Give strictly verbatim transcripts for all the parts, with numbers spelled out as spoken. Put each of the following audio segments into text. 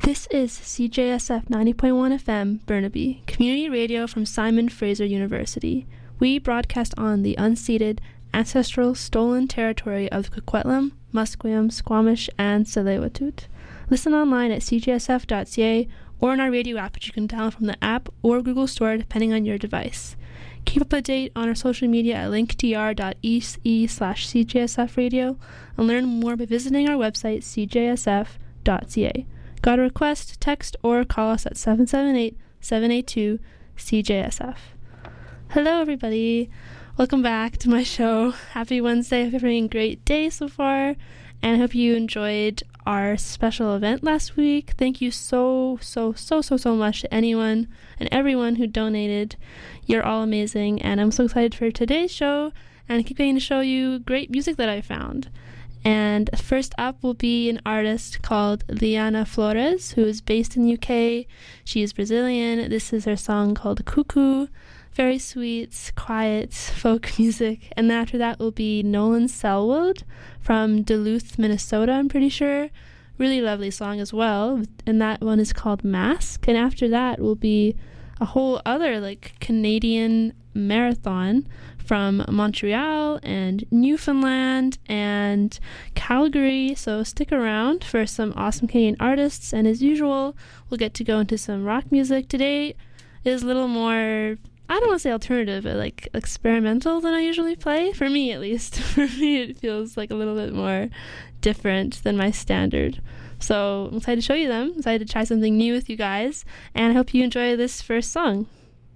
This is C J S F ninety point one F M, Burnaby, community radio from Simon Fraser University. We broadcast on the unceded, ancestral, stolen territory of the Coquitlam, Musqueam, Squamish, and Tsleil-Waututh. Listen online at c j s f dot c a or on our radio app, which you can download from the app or Google Store, depending on your device. Keep up to date on our social media at linktr dot e c slash c j s f radio and learn more by visiting our website, c j s f dot c a. Got a request, text, or call us at seven seven eight, seven eight two, C J S F. Hello, everybody. Welcome back to my show. Happy Wednesday. I hope you're having a great day so far, and I hope you enjoyed our special event last week. Thank you so, so, so, so, so much to anyone and everyone who donated. You're all amazing, and I'm so excited for today's show, and I keep getting to show you great music that I found. And first up will be an artist called Liana Flores, who is based in the U K. She is Brazilian. This is her song called Cuckoo. Very sweet, quiet folk music. And then after that will be Nolan Selwood from Duluth, Minnesota, I'm pretty sure. Really lovely song as well. And that one is called Mask. And after that will be a whole other like Canadian marathon from Montreal and Newfoundland and Calgary, so stick around for some awesome Canadian artists, and as usual we'll get to go into some rock music. Today is a little more, I don't want to say alternative, but like experimental than I usually play, for me at least. For me it feels like a little bit more different than my standard, so I'm excited to show you them. I'm excited to try something new with you guys, and I hope you enjoy this first song.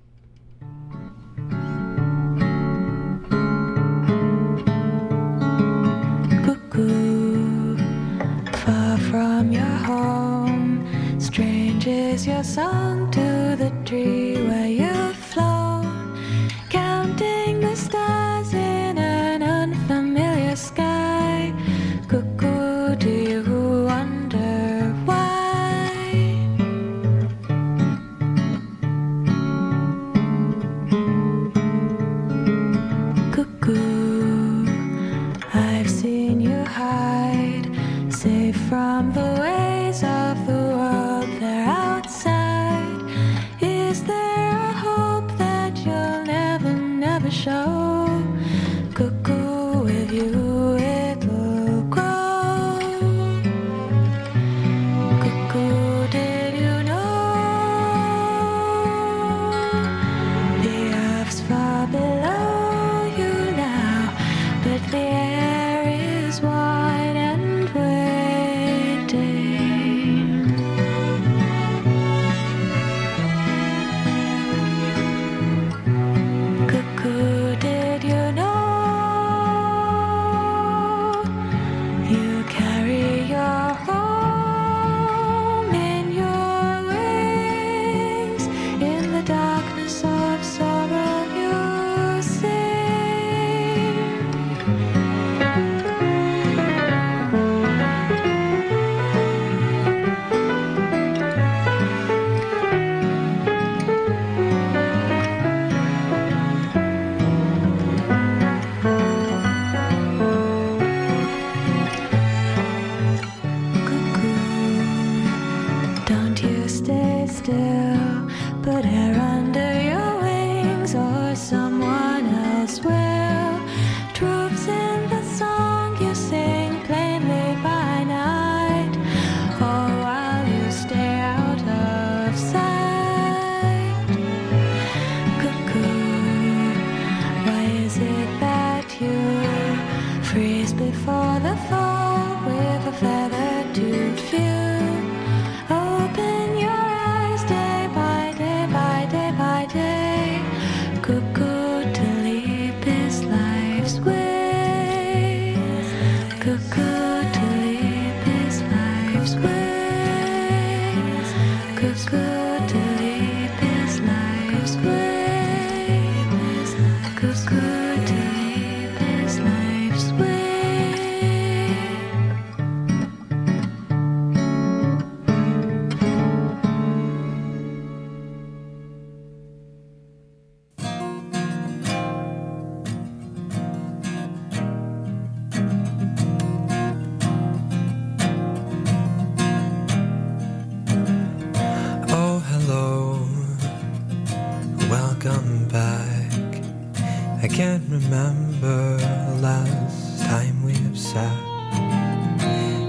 Far from your home, strange is your song to the tree where you've flown, counting the stars in an unfamiliar sky. Cuckoo, do you wonder why? Cuckoo, I've seen you hide, safe from the ways of the world there outside. Is there a hope that you'll never, never show? Cuckoo, with you it'll grow. Cuckoo, did you know the earth's far below you now, but the air is wide and waiting.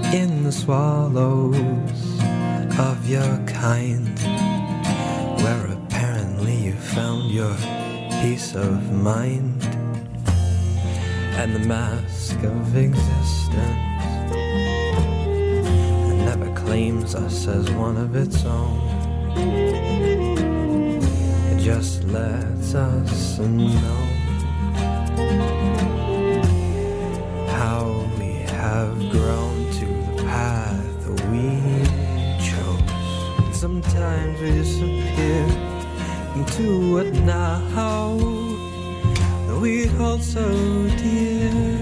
in the swallows of your kind, where apparently you found your peace of mind and the mask of existence that never claims us as one of its own. It just lets us know how we have grown to the path we chose. And sometimes we disappear into what now that we hold so dear.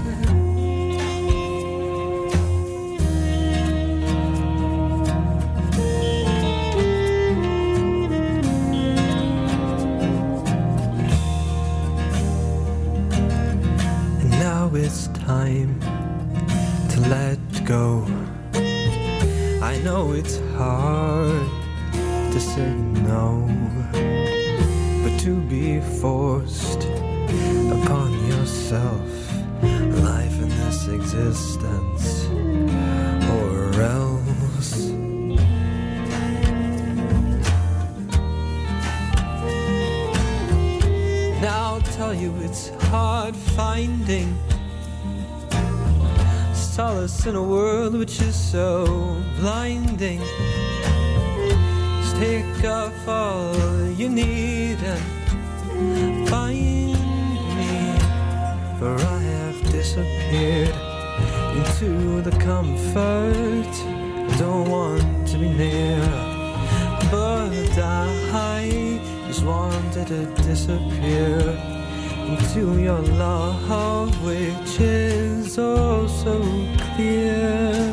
And now it's time to let go. I know it's hard to say no, but to be forced upon yourself, life in this existence, or else. Now I'll tell you it's hard finding solace in a world which is so blinding. Just take off all you need and find me, for I have disappeared into the comfort I don't want to be near. But I just wanted to disappear into your love, which is oh so clear.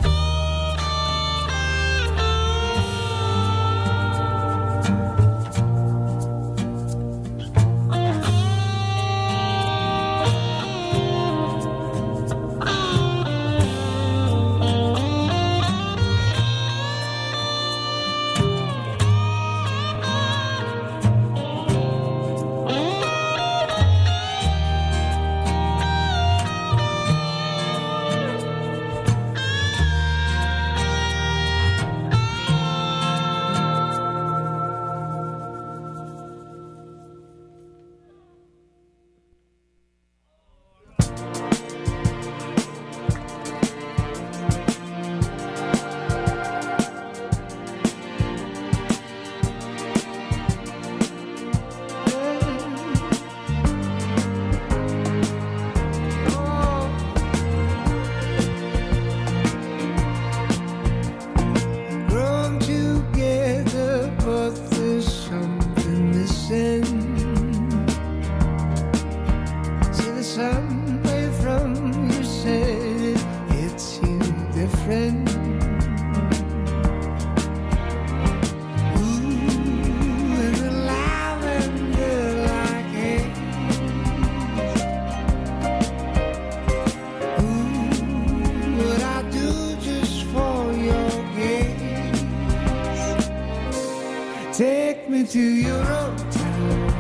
Take me to your old town,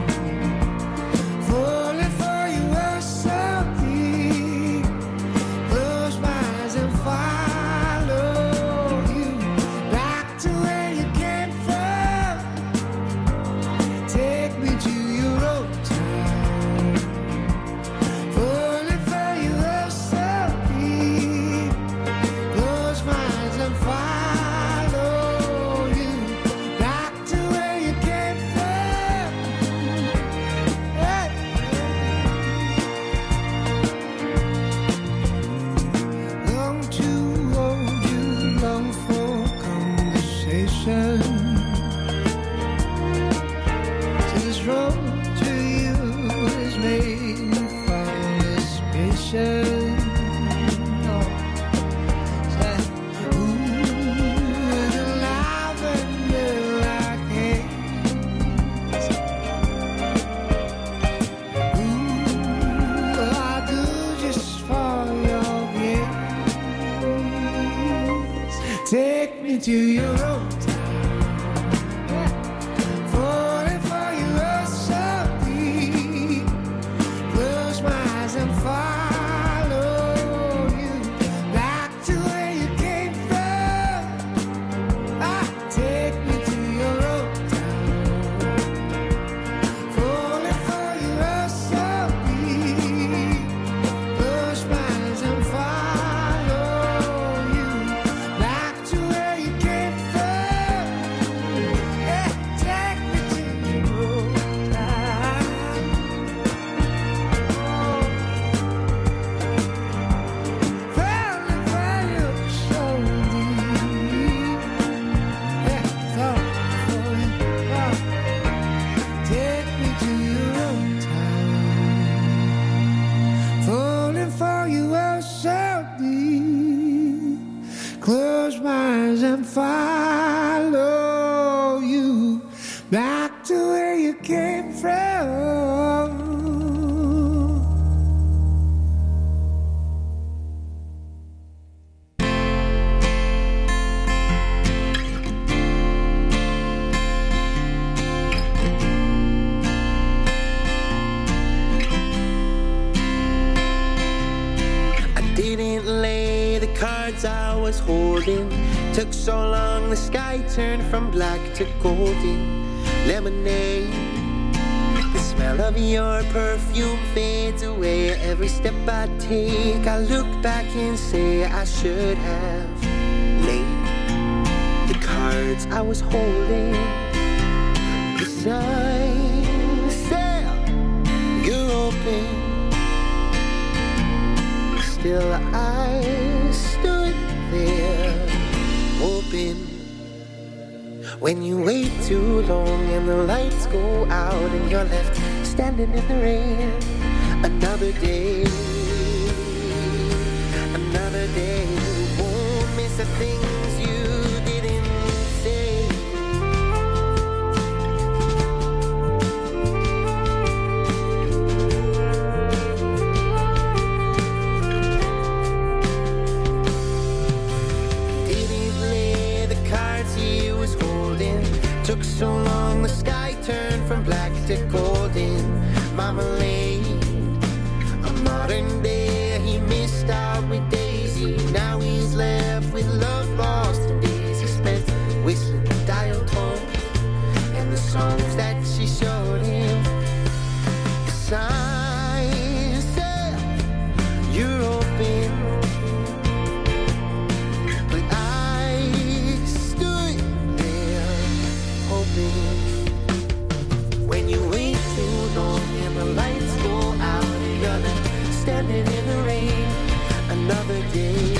falling for you were so deep. Close my eyes and follow you back to where you came from. Take me to your old town, falling for you were so deep. Close my eyes and follow. Take me to your old town, falling for you oh so deep. Close my eyes and follow you back and follow you back to where you came from. I was holding took so long the sky turned from black to golden lemonade. The smell of your perfume fades away every step I take. I look back and say I should have laid the cards I was holding. The sign said you're open. Still I stood there hoping. When you wait too long and the lights go out and you're left standing in the rain. Another day, another day. You won't miss the things you didn't say. Took so long, the sky turned from black to golden marmalade. A modern day, he missed out with Daisy. Now he's left with love lost in days he spent whistling dial tones and the songs that she showed him. The sign said, you're open. When you wait too long and the lights go out and you're left standing in the rain. Another day,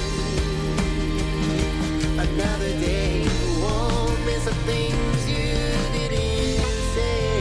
another day. You won't miss the things you didn't say.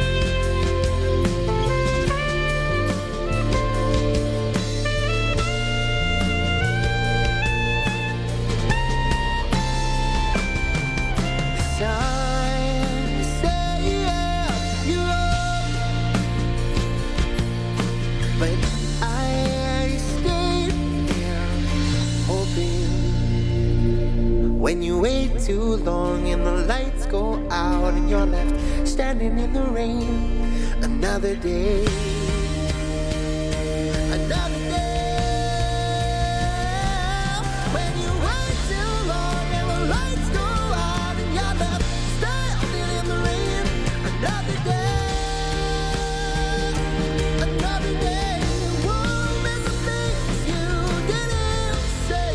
When you wait too long and the lights go out and you're left standing in the rain. Another day, another day. When you wait too long and the lights go out and you're left standing in the rain. Another day, another day. You won't miss the things you didn't say.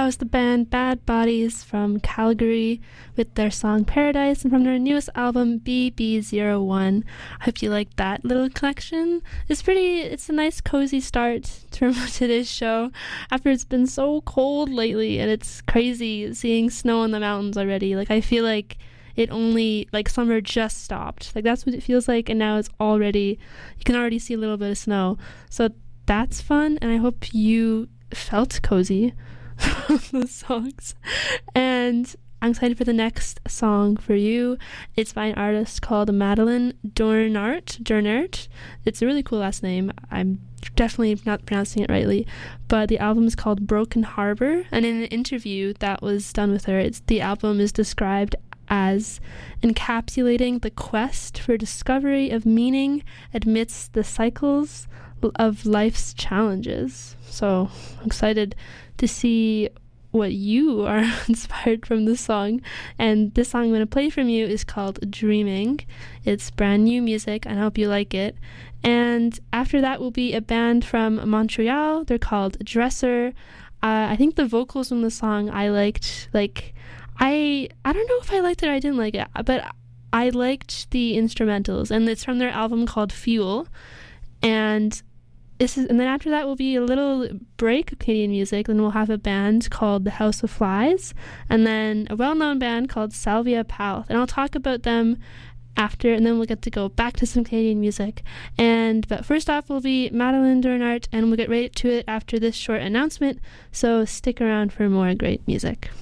was the band Bad Bodies from Calgary with their song Paradise, and from their newest album B B zero one. I hope you liked that little collection. It's pretty, it's a nice cozy start to today's show after it's been so cold lately, and it's crazy seeing snow in the mountains already. Like, I feel like it only, like, summer just stopped. Like, that's what it feels like, and now it's already, you can already see a little bit of snow. So that's fun, and I hope you felt cozy from the songs. And I'm excited for the next song for you. It's by an artist called Madeline Dornart. Dornart. It's a really cool last name. I'm definitely not pronouncing it rightly, but the album is called Broken Harbor, and in an interview that was done with her, it's, the album is described as encapsulating the quest for discovery of meaning amidst the cycles of life's challenges. So I'm excited to see what you are inspired from this song. And this song I'm going to play from you is called Dreaming. It's brand new music, and I hope you like it. And after that will be a band from Montreal. They're called Dresser. Uh, I think the vocals in the song I liked. Like, I I don't know if I liked it or I didn't like it, but I liked the instrumentals, and it's from their album called Fuel. And this is, and then after that will be a little break of Canadian music. Then we'll have a band called The House of Flies, and then a well-known band called Salvia Palth. And I'll talk about them after, and then we'll get to go back to some Canadian music. And but first off will be Madeline Dornart, and we'll get right to it after this short announcement. So stick around for more great music.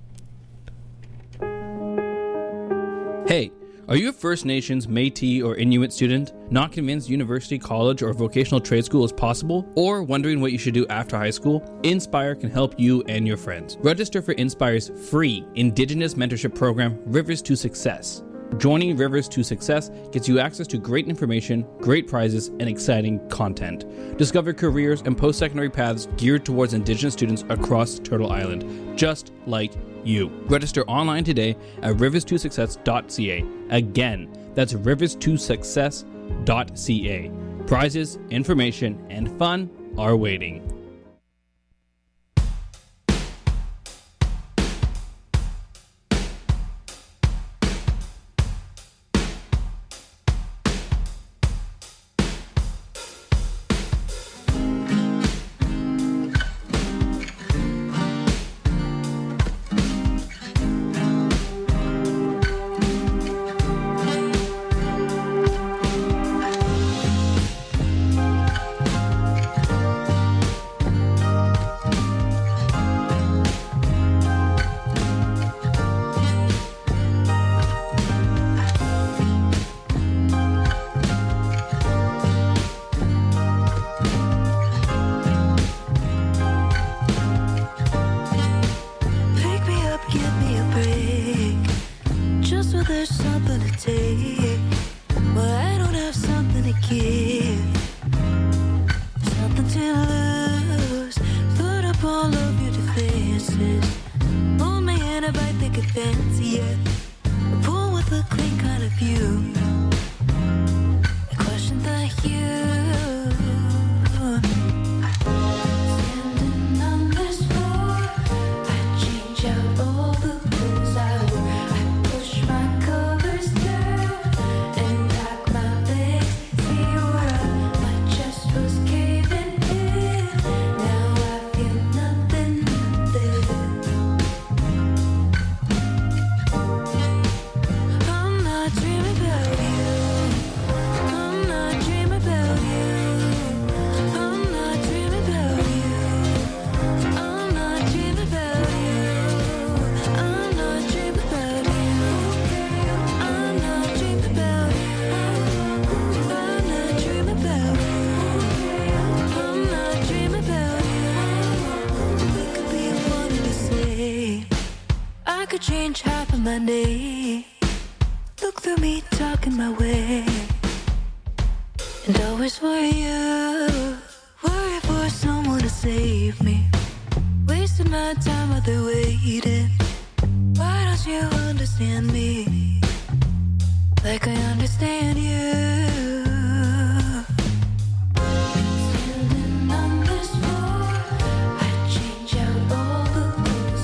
Hey, are you a First Nations, Métis, or Inuit student, not convinced university, college, or vocational trade school is possible, or wondering what you should do after high school? Inspire can help you and your friends. Register for Inspire's free Indigenous mentorship program, Rivers to Success. Joining Rivers to Success gets you access to great information, great prizes, and exciting content. Discover careers and post-secondary paths geared towards Indigenous students across Turtle Island, just like you. Register online today at rivers to success dot c a. Again, that's rivers to success dot c a. Prizes, information, and fun are waiting. Change half of my day. Look through me, talking my way, and always for you. Worry for someone to save me. Wasting my time while they're waiting. Why don't you understand me like I understand you? Standing on this floor, I change out all the clothes.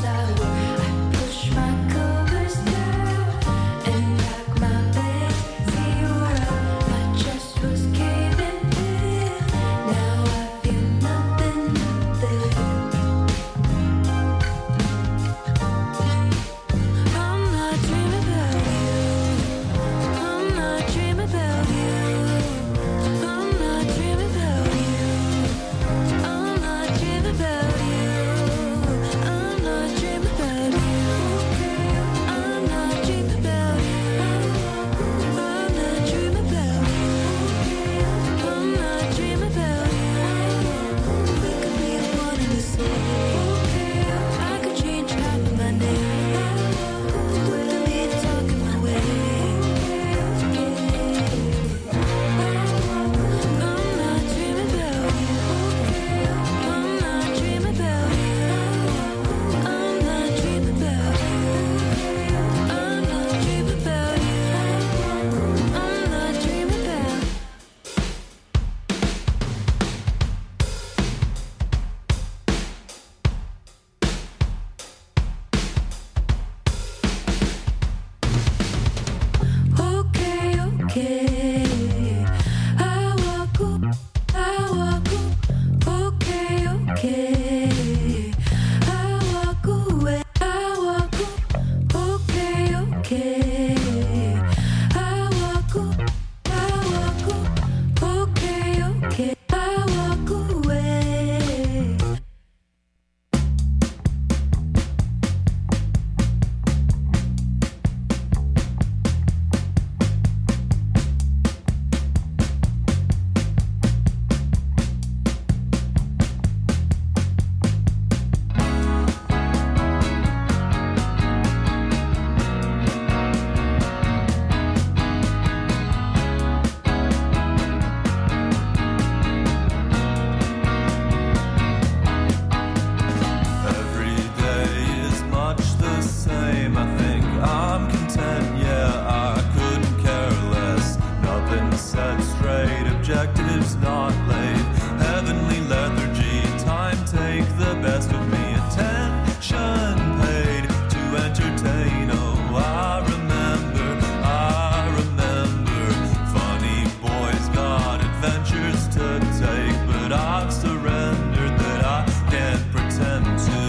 not late. Heavenly lethargy, time take the best of me. Attention paid to entertain. Oh, I remember, I remember. Funny boys got adventures to take, but I've surrendered that I can't pretend to.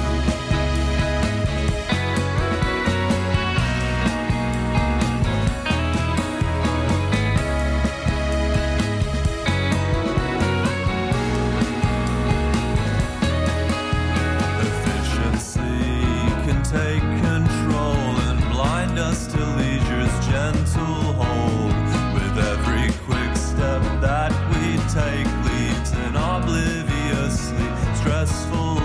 Take control and blind us to leisure's gentle hold. With every quick step that we take leads an obliviously stressful